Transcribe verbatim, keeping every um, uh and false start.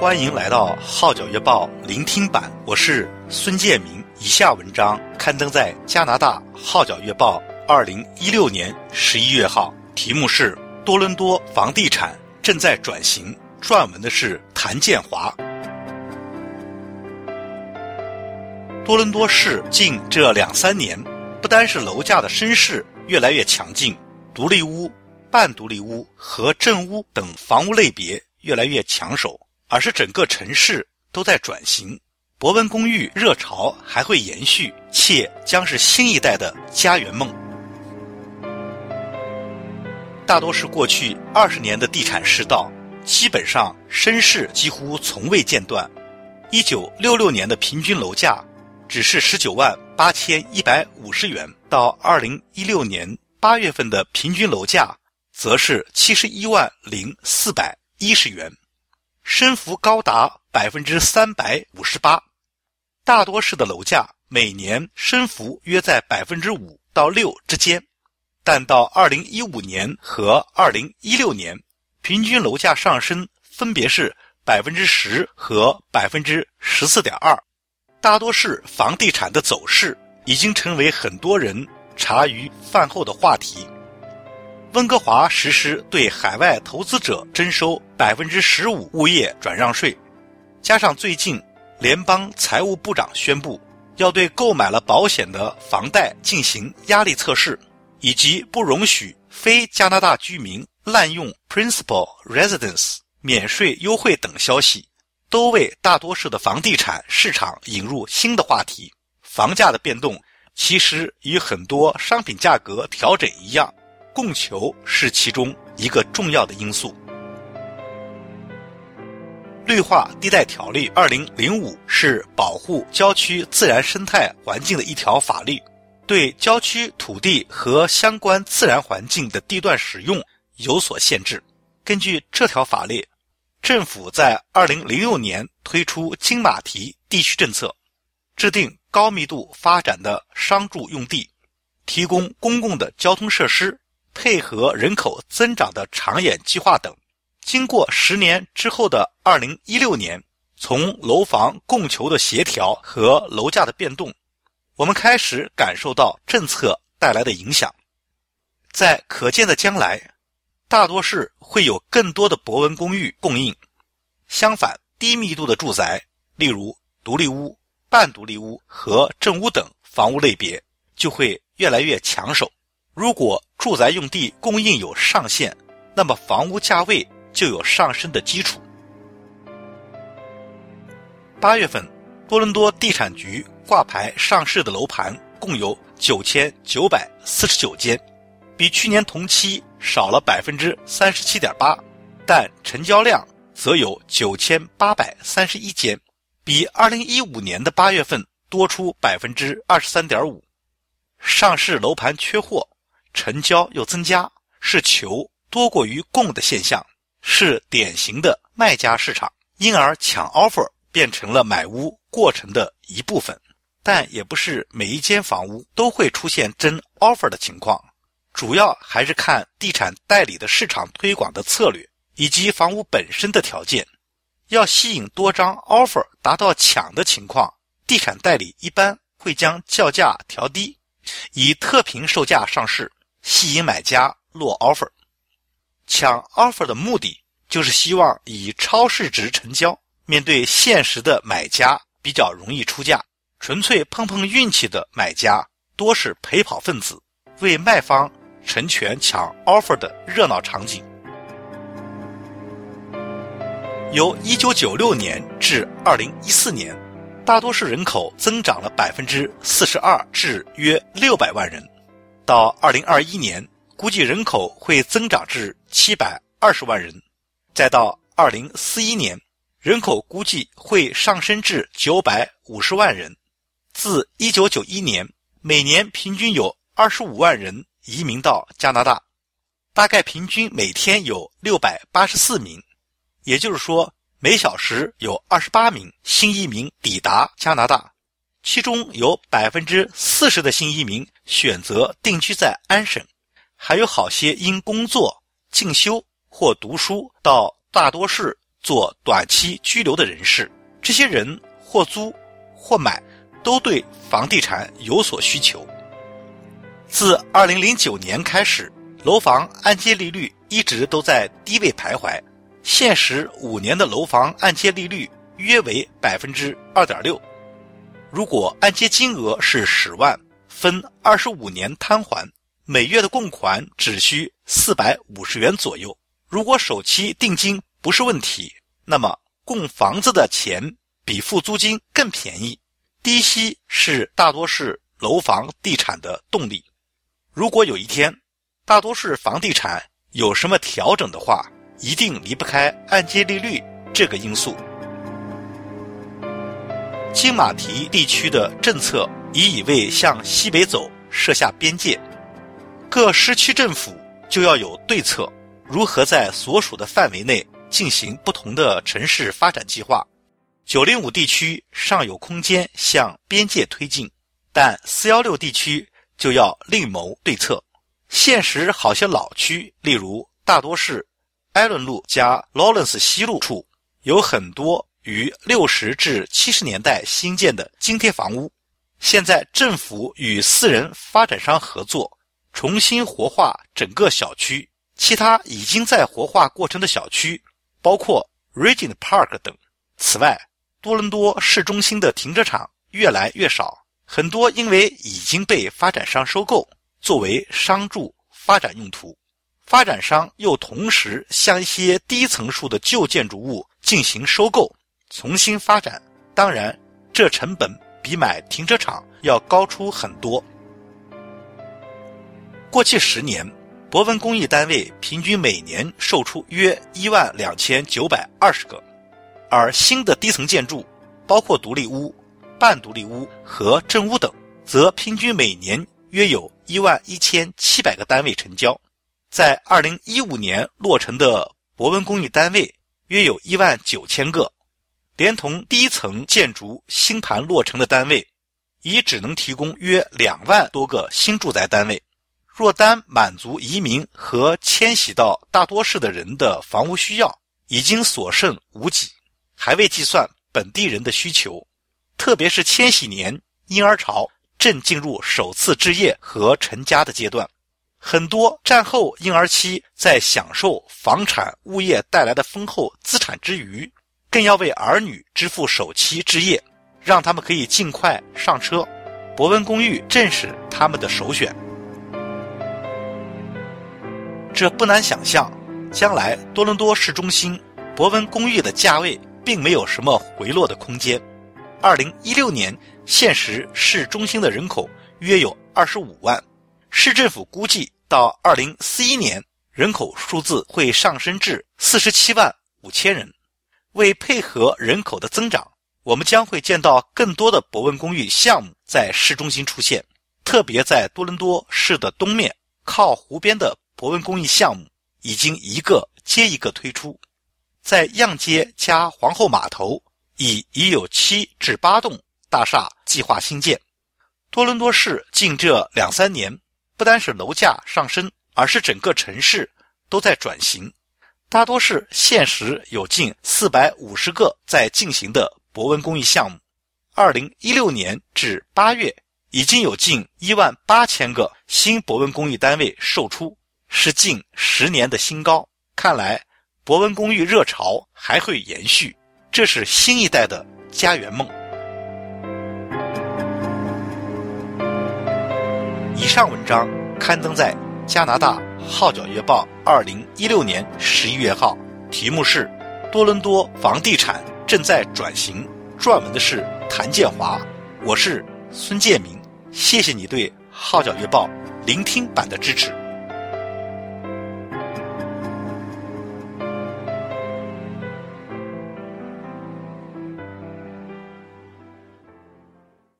欢迎来到号角月报聆听版，我是孙建明。以下文章刊登在加拿大号角月报二零一六年十一月号，题目是多伦多房地产正在转型，撰文的是谭建华。多伦多市近这两三年，不单是楼价的升势越来越强劲，独立屋、半独立屋和正屋等房屋类别越来越抢手，而是整个城市都在转型。博文公寓热潮还会延续，且将是新一代的家园梦。大多是过去二十年的地产世道，基本上升势几乎从未间断。一九六六年的平均楼价只是十九万八千一百五十元，到二零一六年八月份的平均楼价则是七十一万零四百一十元，升幅高达百分之三百五十八。大多市的楼价每年升幅约在百分之五到六之间，但到二零一五年和二零一六年，平均楼价上升分别是百分之十和百分之十四点二。大多市房地产的走势已经成为很多人茶余饭后的话题。温哥华实施对海外投资者征收百分之十五物业转让税，加上最近联邦财务部长宣布要对购买了保险的房贷进行压力测试，以及不容许非加拿大居民滥用 Principal Residence 免税优惠等消息，都为大多数的房地产市场引入新的话题。房价的变动其实与很多商品价格调整一样，供求是其中一个重要的因素。绿化地带条例二零零五是保护郊区自然生态环境的一条法律，对郊区土地和相关自然环境的地段使用有所限制。根据这条法律，政府在二零零六年推出金马蹄地区政策，制定高密度发展的商住用地，提供公共的交通设施，配合人口增长的长远计划等。经过十年之后的二零一六年，从楼房供求的协调和楼价的变动，我们开始感受到政策带来的影响。在可见的将来，大多市会有更多的博文公寓供应。相反，低密度的住宅，例如独立屋、半独立屋和正屋等房屋类别，就会越来越抢手。如果住宅用地供应有上限，那么房屋价位就有上升的基础。八月份，多伦多地产局挂牌上市的楼盘共有九千九百四十九间，比去年同期少了 百分之三十七点八， 但成交量则有九千八百三十一间，比二零一五年的八月份多出 百分之二十三点五。 上市楼盘缺货，成交又增加，是求多过于供的现象，是典型的卖家市场，因而抢 offer 变成了买屋过程的一部分。但也不是每一间房屋都会出现真 offer 的情况，主要还是看地产代理的市场推广的策略以及房屋本身的条件。要吸引多张 offer 达到抢的情况，地产代理一般会将叫价调低，以特平售价上市，吸引买家落 offer。 抢 offer 的目的就是希望以超市值成交，面对现实的买家比较容易出价，纯粹碰碰运气的买家多是陪跑分子，为卖方成全抢 offer 的热闹场景。由一九九六年至二零一四年，大多数人口增长了 百分之四十二 至约六百万人，到二零二一年估计人口会增长至七百二十万人，再到二零四一年人口估计会上升至九百五十万人。自一九九一年，每年平均有二十五万人移民到加拿大，大概平均每天有六百八十四名，也就是说每小时有二十八名新移民抵达加拿大，其中有 百分之四十 的新移民选择定居在安省，还有好些因工作、进修或读书到大多市做短期居留的人士，这些人或租或买，都对房地产有所需求。自二零零九年开始，楼房按揭利率一直都在低位徘徊，现实五年的楼房按揭利率约为 百分之二点六。 如果按揭金额是十万，分二十五年摊还，每月的供款只需四百五十元左右。如果首期定金不是问题，那么供房子的钱比付租金更便宜。低息是大多数楼房地产的动力。如果有一天大多数房地产有什么调整的话，一定离不开按揭利率这个因素。金马蹄地区的政策已以为向西北走设下边界，各市区政府就要有对策，如何在所属的范围内进行不同的城市发展计划。九零五地区尚有空间向边界推进，但四一六地区就要另谋对策。现实好像老区，例如大多市艾伦路加劳伦斯西路处，有很多于六十至七十年代新建的津贴房屋，现在政府与私人发展商合作，重新活化整个小区。其他已经在活化过程的小区包括 Regent Park 等。此外，多伦多市中心的停车场越来越少，很多因为已经被发展商收购，作为商住发展用途。发展商又同时向一些低层数的旧建筑物进行收购，重新发展。当然，这成本比买停车场要高出很多。过去十年，博文公益单位平均每年售出约一万两千九百二十个，而新的低层建筑，包括独立屋、半独立屋和正屋等，则平均每年约有一万一千七百个单位成交。在二零一五年落成的博文公益单位约有一万九千个，连同低层建筑新盘落成的单位，已只能提供约两万多个新住宅单位。若单满足移民和迁徙到大多市的人的房屋需要，已经所剩无几，还未计算本地人的需求。特别是千禧年婴儿潮正进入首次置业和成家的阶段，很多战后婴儿期在享受房产物业带来的丰厚资产之余，更要为儿女支付首期置业，让他们可以尽快上车。博文公寓正是他们的首选。这不难想象，将来多伦多市中心博文公寓的价位并没有什么回落的空间。二零一六年现时市中心的人口约有二十五万，市政府估计到二零四一年人口数字会上升至四十七万五千人。为配合人口的增长，我们将会见到更多的博文公寓项目在市中心出现，特别在多伦多市的东面靠湖边的博文公益项目已经一个接一个推出。在样街加皇后码头已已有七至八栋大厦计划兴建。多伦多市近这两三年不单是楼价上升，而是整个城市都在转型。大多市现时有近四百五十个在进行的博文公益项目，二零一六年至八月已经有近一万八千个新博文公益单位售出，是近十年的新高。看来博文公寓热潮还会延续，这是新一代的家园梦。以上文章刊登在加拿大号角月报二零一六年十一月号，题目是多伦多房地产正在转型，撰文的是谭建华，我是孙建明。谢谢你对号角月报聆听版的支持。